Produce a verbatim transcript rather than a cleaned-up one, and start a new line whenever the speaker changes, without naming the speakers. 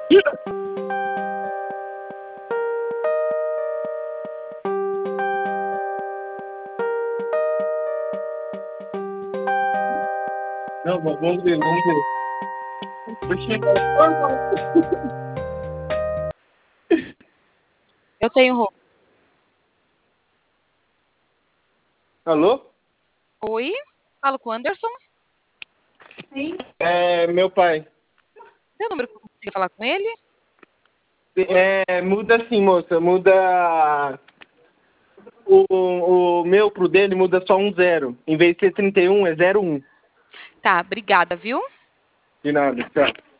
Não, vamos ver, vamos ver.
Eu tenho roupa.
Alô?
Oi? Falo com o Anderson?
É meu pai.
Tem o número que eu consiga falar com ele?
É, muda assim, moça. Muda o, o meu pro dele, muda só um zero. Em vez de ser trinta e um, é zero um.
Tá, obrigada, viu?
De nada, tchau.